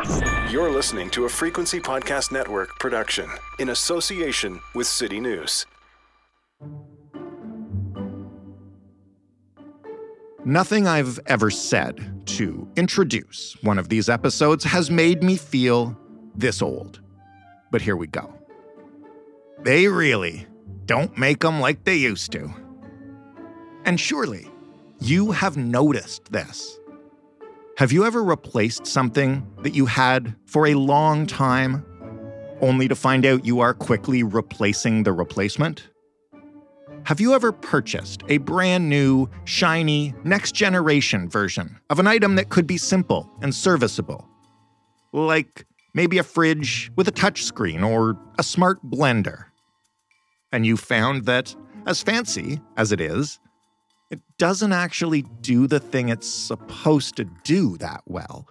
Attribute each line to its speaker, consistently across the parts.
Speaker 1: You're listening to a Frequency Podcast Network production in association with City News.
Speaker 2: Nothing I've ever said to introduce one of these episodes has made me feel this old. But here we go. They really don't make them like they used to. And surely, you have noticed this. Have you ever replaced something that you had for a long time, only to find out you are quickly replacing the replacement? Have you ever purchased a brand new, shiny, next-generation version of an item that could be simple and serviceable? Like maybe a fridge with a touchscreen or a smart blender. And you found that, as fancy as it is, it doesn't actually do the thing it's supposed to do that well.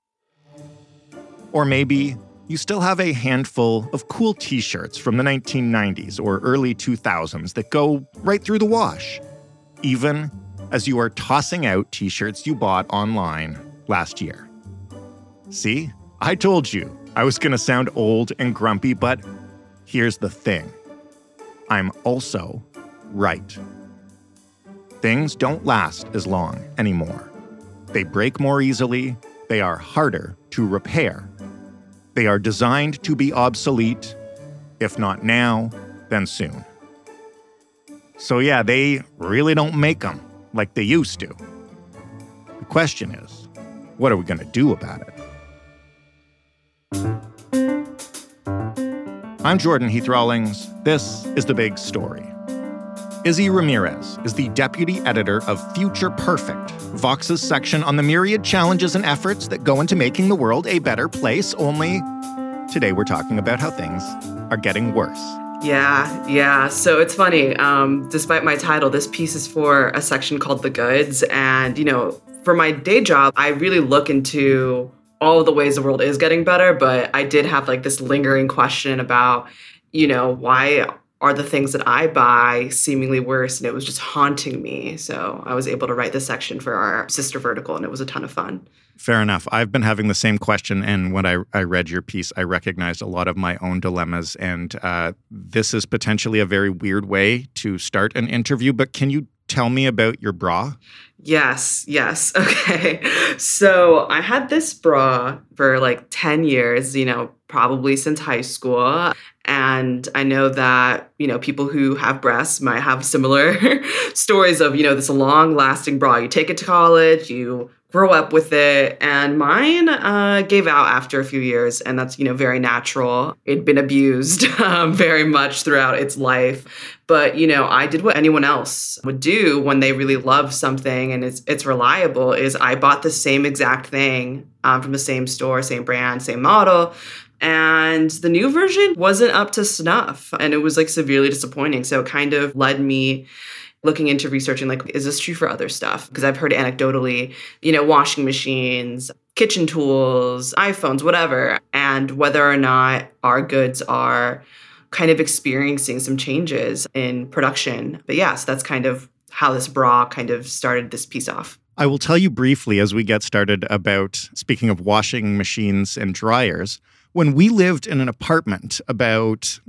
Speaker 2: Or maybe you still have a handful of cool t-shirts from the 1990s or early 2000s that go right through the wash, even as you are tossing out t-shirts you bought online last year. See, I told you I was going to sound old and grumpy, but here's the thing. I'm also right. Things don't last as long anymore. They break more easily. They are harder to repair. They are designed to be obsolete, if not now, then soon. So yeah, they really don't make them like they used to. The question is, what are we going to do about it? I'm Jordan Heath Rawlings. This is The Big Story. Izzy Ramirez is the deputy editor of Future Perfect, Vox's section on the myriad challenges and efforts that go into making the world a better place, only today we're talking about how things are getting worse.
Speaker 3: Yeah. So it's funny. Despite my title, this piece is for a section called The Goods. And, for my day job, I really look into all of the ways the world is getting better. But I did have this lingering question about, why are the things that I buy seemingly worse? And it was just haunting me. So I was able to write this section for our sister vertical, and it was a ton of fun.
Speaker 2: Fair enough. I've been having the same question, and when I read your piece, I recognized a lot of my own dilemmas, and this is potentially a very weird way to start an interview, but can you tell me about your bra?
Speaker 3: Yes. Okay. So I had this bra for 10 years, probably since high school. And I know that, people who have breasts might have similar stories of, this long-lasting bra. You take it to college, you grow up with it. And mine gave out after a few years, and that's, very natural. It'd been abused very much throughout its life. But, I did what anyone else would do when they really love something and it's reliable, is I bought the same exact thing from the same store, same brand, same model. And the new version wasn't up to snuff, and it was severely disappointing. So it kind of led me looking into researching, is this true for other stuff? Because I've heard anecdotally, washing machines, kitchen tools, iPhones, whatever, and whether or not our goods are kind of experiencing some changes in production. But yes, that's kind of how this bra kind of started this piece off.
Speaker 2: I will tell you briefly as we get started about, speaking of washing machines and dryers, when we lived in an apartment about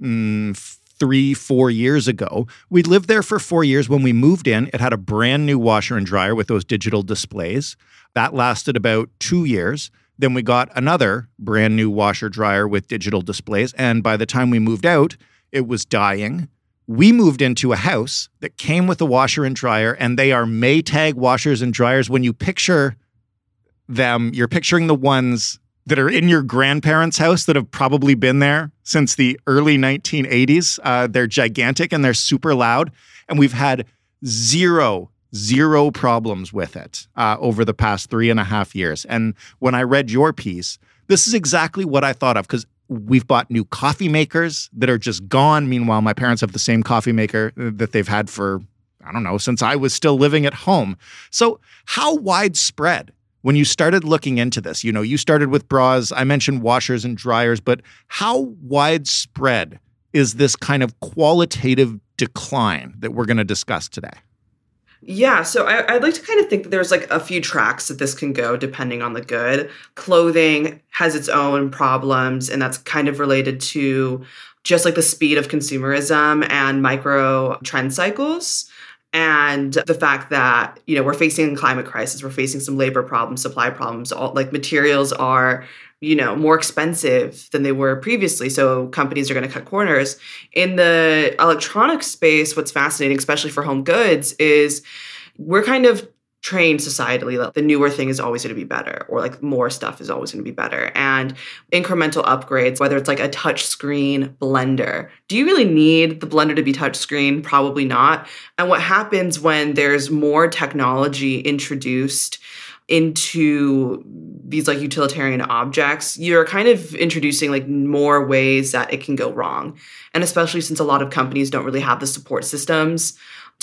Speaker 2: 3-4 years ago, we lived there for 4 years. When we moved in, it had a brand new washer and dryer with those digital displays. That lasted about 2 years. Then we got another brand new washer dryer with digital displays. And by the time we moved out, it was dying. We moved into a house that came with a washer and dryer, and they are Maytag washers and dryers. When you picture them, you're picturing the ones that are in your grandparents' house that have probably been there since the early 1980s. They're gigantic and they're super loud. And we've had zero problems with it over the past 3.5 years. And when I read your piece, this is exactly what I thought of, because we've bought new coffee makers that are just gone. Meanwhile, my parents have the same coffee maker that they've had for, since I was still living at home. So how widespread, when you started looking into this, you started with bras, I mentioned washers and dryers, but how widespread is this kind of qualitative decline that we're going to discuss today?
Speaker 3: Yeah, so I'd like to kind of think that there's a few tracks that this can go depending on the good. Clothing has its own problems, and that's kind of related to just like the speed of consumerism and micro trend cycles. And the fact that, we're facing a climate crisis, we're facing some labor problems, supply problems, all like materials are, more expensive than they were previously. So companies are going to cut corners. In the electronic space, what's fascinating, especially for home goods, is we're kind of trained societally that the newer thing is always going to be better, or like more stuff is always going to be better. And incremental upgrades, whether it's like a touch screen blender. Do you really need the blender to be touch screen? Probably not. And what happens when there's more technology introduced into these like utilitarian objects, you're kind of introducing like more ways that it can go wrong. And especially since a lot of companies don't really have the support systems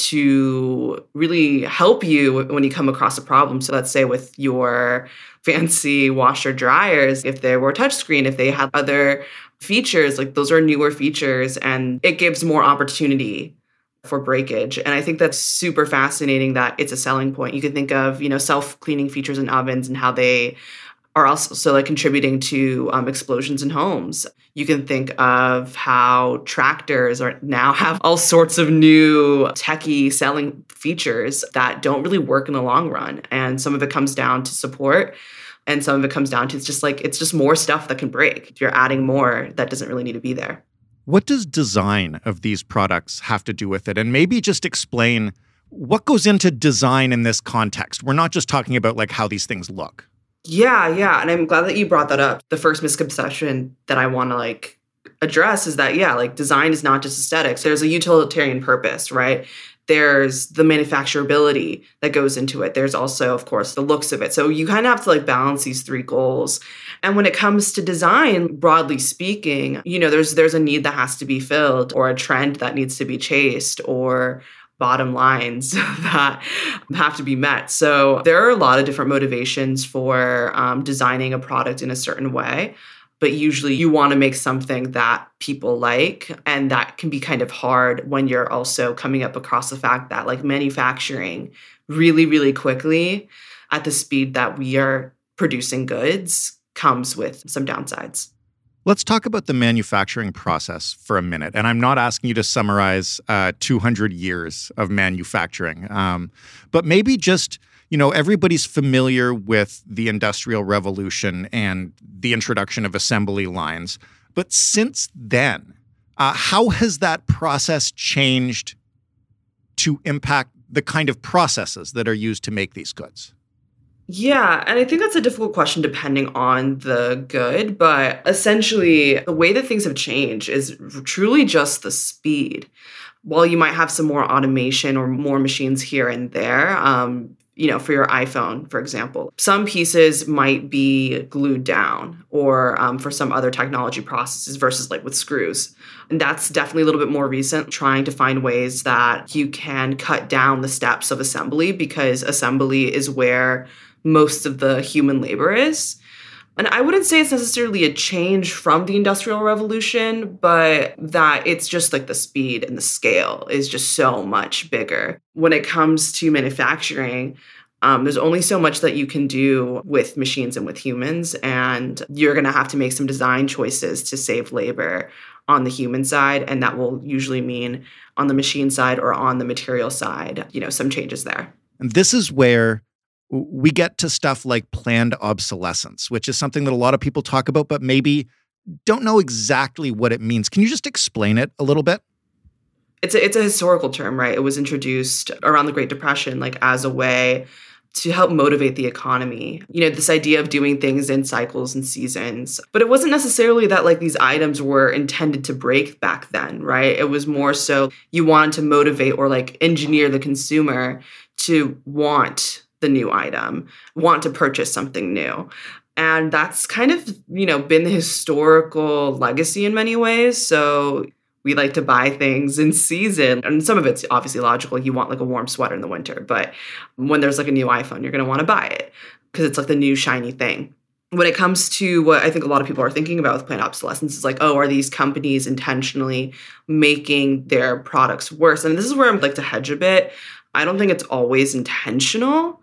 Speaker 3: to really help you when you come across a problem. So let's say with your fancy washer dryers, if they were touchscreen, if they had other features, like those are newer features, and it gives more opportunity for breakage. And I think that's super fascinating that it's a selling point. You can think of, self-cleaning features in ovens and how they are also like contributing to explosions in homes. You can think of how tractors are now have all sorts of new techie selling features that don't really work in the long run. And some of it comes down to support, and some of it comes down to it's just more stuff that can break. If you're adding more, that doesn't really need to be there.
Speaker 2: What does design of these products have to do with it? And maybe just explain what goes into design in this context. We're not just talking about like how these things look.
Speaker 3: Yeah. And I'm glad that you brought that up. The first misconception that I want to address is that, design is not just aesthetics. There's a utilitarian purpose, right? There's the manufacturability that goes into it. There's also, of course, the looks of it. So you kind of have to balance these three goals. And when it comes to design, broadly speaking, there's a need that has to be filled, or a trend that needs to be chased, or bottom lines that have to be met. So there are a lot of different motivations for designing a product in a certain way. But usually you want to make something that people like, and that can be kind of hard when you're also coming up across the fact that manufacturing really, really quickly at the speed that we are producing goods comes with some downsides.
Speaker 2: Let's talk about the manufacturing process for a minute. And I'm not asking you to summarize 200 years of manufacturing, but maybe just, everybody's familiar with the Industrial Revolution and the introduction of assembly lines. But since then, how has that process changed to impact the kind of processes that are used to make these goods?
Speaker 3: Yeah, and I think that's a difficult question depending on the good, but essentially the way that things have changed is truly just the speed. While you might have some more automation or more machines here and there, for your iPhone, for example, some pieces might be glued down, or for some other technology processes versus with screws. And that's definitely a little bit more recent, trying to find ways that you can cut down the steps of assembly, because assembly is where most of the human labor is. And I wouldn't say it's necessarily a change from the Industrial Revolution, but that it's just the speed and the scale is just so much bigger. When it comes to manufacturing, there's only so much that you can do with machines and with humans, and you're going to have to make some design choices to save labor on the human side, and that will usually mean on the machine side or on the material side, some changes there.
Speaker 2: And this is where we get to stuff like planned obsolescence, which is something that a lot of people talk about, but maybe don't know exactly what it means. Can you just explain it a little bit?
Speaker 3: It's a historical term, right? It was introduced around the Great Depression, as a way to help motivate the economy. This idea of doing things in cycles and seasons. But it wasn't necessarily that these items were intended to break back then, right? It was more so you wanted to motivate or engineer the consumer to want the new item, want to purchase something new. And that's kind of, been the historical legacy in many ways. So we like to buy things in season. And some of it's obviously logical. You want a warm sweater in the winter. But when there's a new iPhone, you're going to want to buy it because it's the new shiny thing. When it comes to what I think a lot of people are thinking about with planned obsolescence, is are these companies intentionally making their products worse? And this is where I'd like to hedge a bit. I don't think it's always intentional.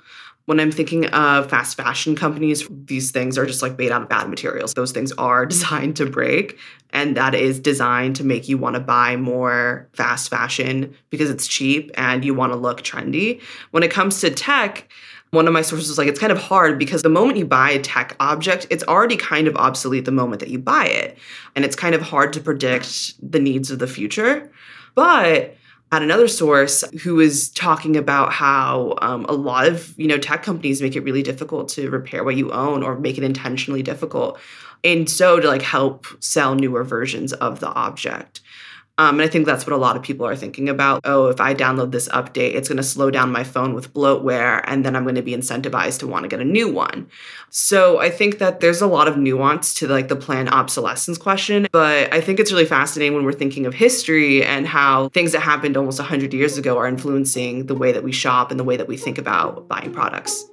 Speaker 3: When I'm thinking of fast fashion companies, these things are just like made out of bad materials. Those things are designed to break, and that is designed to make you want to buy more fast fashion because it's cheap and you want to look trendy. When it comes to tech, one of my sources was like, it's kind of hard because the moment you buy a tech object, it's already kind of obsolete the moment that you buy it. And it's kind of hard to predict the needs of the future. But I had another source who was talking about how a lot of tech companies make it really difficult to repair what you own or make it intentionally difficult, and so to like help sell newer versions of the object. And I think that's what a lot of people are thinking about. Oh, if I download this update, it's going to slow down my phone with bloatware, and then I'm going to be incentivized to want to get a new one. So I think that there's a lot of nuance to like the planned obsolescence question. But I think it's really fascinating when we're thinking of history and how things that happened almost 100 years ago are influencing the way that we shop and the way that we think about buying products.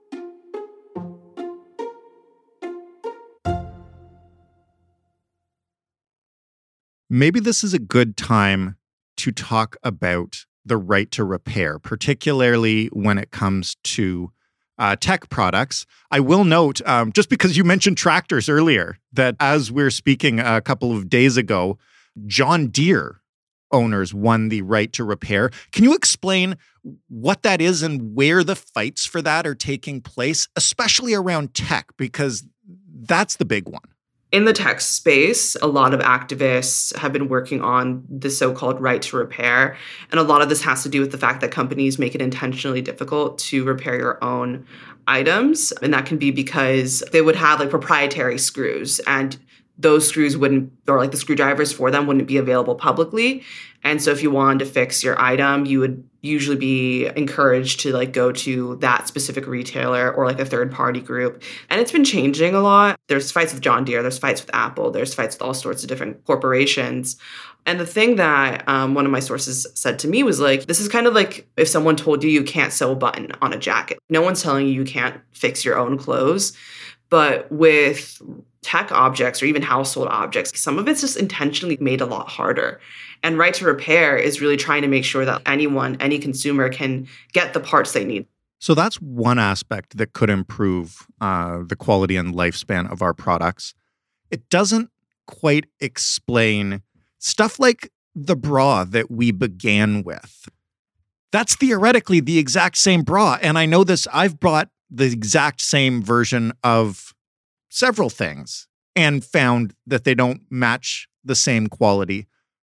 Speaker 2: Maybe this is a good time to talk about the right to repair, particularly when it comes to tech products. I will note, just because you mentioned tractors earlier, that as we're speaking a couple of days ago, John Deere owners won the right to repair. Can you explain what that is and where the fights for that are taking place, especially around tech, because that's the big one?
Speaker 3: In the tech space, a lot of activists have been working on the so-called right to repair. And a lot of this has to do with the fact that companies make it intentionally difficult to repair your own items. And that can be because they would have like proprietary screws, and those screws wouldn't, or like the screwdrivers for them wouldn't be available publicly. And so if you wanted to fix your item, you would usually be encouraged to like go to that specific retailer or like a third party group. And it's been changing a lot. There's fights with John Deere, there's fights with Apple, there's fights with all sorts of different corporations. And the thing that one of my sources said to me was like, this is kind of like if someone told you you can't sew a button on a jacket. No one's telling you you can't fix your own clothes. But with tech objects or even household objects, some of it's just intentionally made a lot harder. And right to repair is really trying to make sure that any consumer can get the parts they need.
Speaker 2: So that's one aspect that could improve the quality and lifespan of our products. It doesn't quite explain stuff like the bra that we began with. That's theoretically the exact same bra. And I know this, I've bought the exact same version of several things and found that they don't match the same quality.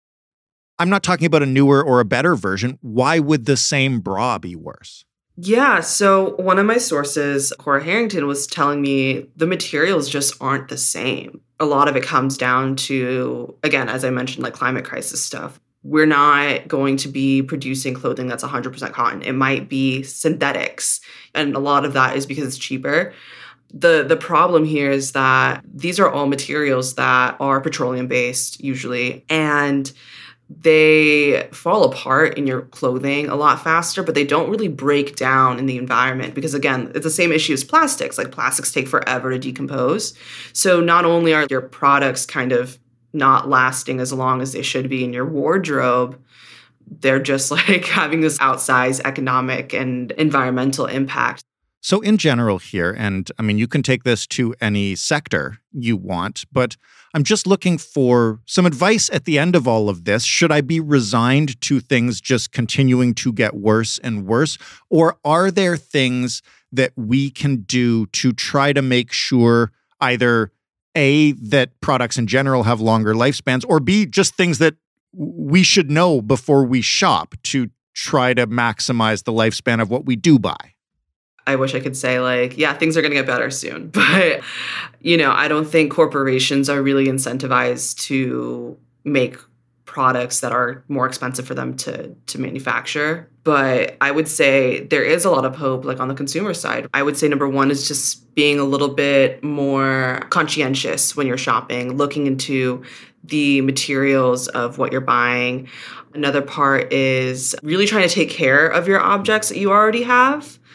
Speaker 2: I'm not talking about a newer or a better version. Why would the same bra be worse?
Speaker 3: Yeah, so one of my sources, Cora Harrington, was telling me the materials just aren't the same. A lot of it comes down to, again, as I mentioned, like climate crisis stuff. We're not going to be producing clothing that's 100% cotton. It might be synthetics. And a lot of that is because it's cheaper. The problem here is that these are all materials that are petroleum-based usually, and they fall apart in your clothing a lot faster, but they don't really break down in the environment because, again, it's the same issue as plastics. Like plastics take forever to decompose. So not only are your products kind of not lasting as long as they should be in your wardrobe, they're just like having this outsized economic and environmental impact.
Speaker 2: So in general here, and I mean, you can take this to any sector you want, but I'm just looking for some advice at the end of all of this. Should I be resigned to things just continuing to get worse and worse? Or are there things that we can do to try to make sure either A, that products in general have longer lifespans, or B, just things that we should know before we shop to try to maximize the lifespan of what we do buy?
Speaker 3: I wish I could say like, yeah, things are going to get better soon. But, I don't think corporations are really incentivized to make products that are more expensive for them to manufacture. But I would say there is a lot of hope, like on the consumer side. I would say number one is just being a little bit more conscientious when you're shopping, looking into the materials of what you're buying. Another part is really trying to take care of your objects that you already have.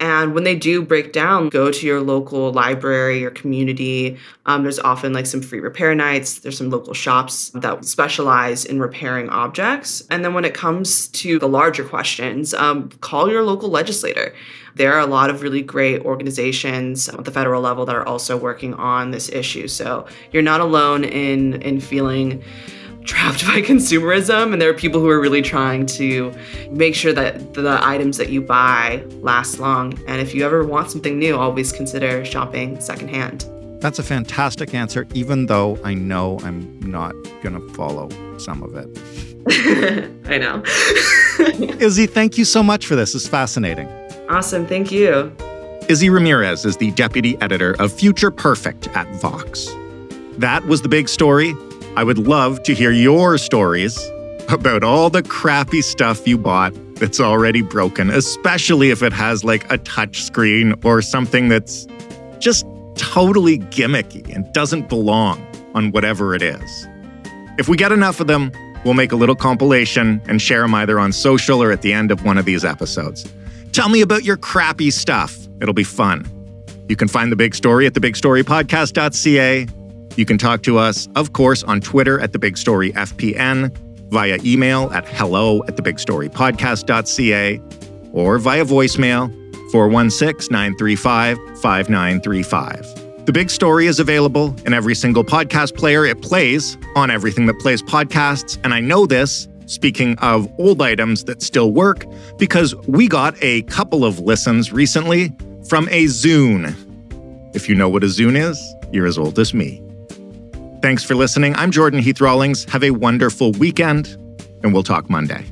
Speaker 3: And when they do break down, go to your local library or community. There's often like some free repair nights. There's some local shops that specialize in repairing objects. And then when it comes to the larger questions, call your local legislator. There are a lot of really great organizations at the federal level that are also working on this issue. So you're not alone in feeling trapped by consumerism, and there are people who are really trying to make sure that the items that you buy last long. And if you ever want something new, always consider shopping secondhand.
Speaker 2: That's a fantastic answer, even though I know I'm not going to follow some of it.
Speaker 3: I know.
Speaker 2: Izzy, thank you so much for this. It's fascinating.
Speaker 3: Awesome. Thank you.
Speaker 2: Izzy Ramirez is the deputy editor of Future Perfect at Vox. That was the big story. I would love to hear your stories about all the crappy stuff you bought that's already broken, especially if it has like a touch screen or something that's just totally gimmicky and doesn't belong on whatever it is. If we get enough of them, we'll make a little compilation and share them either on social or at the end of one of these episodes. Tell me about your crappy stuff. It'll be fun. You can find The Big Story at thebigstorypodcast.ca. You can talk to us, of course, on Twitter at TheBigStoryFPN, via email at hello@thebigstorypodcast.ca, or via voicemail 416-935-5935. The Big Story is available in every single podcast player. It plays on everything that plays podcasts, and I know this, speaking of old items that still work, because we got a couple of listens recently from a Zune. If you know what a Zune is, you're as old as me. Thanks for listening. I'm Jordan Heath Rawlings. Have a wonderful weekend, and we'll talk Monday.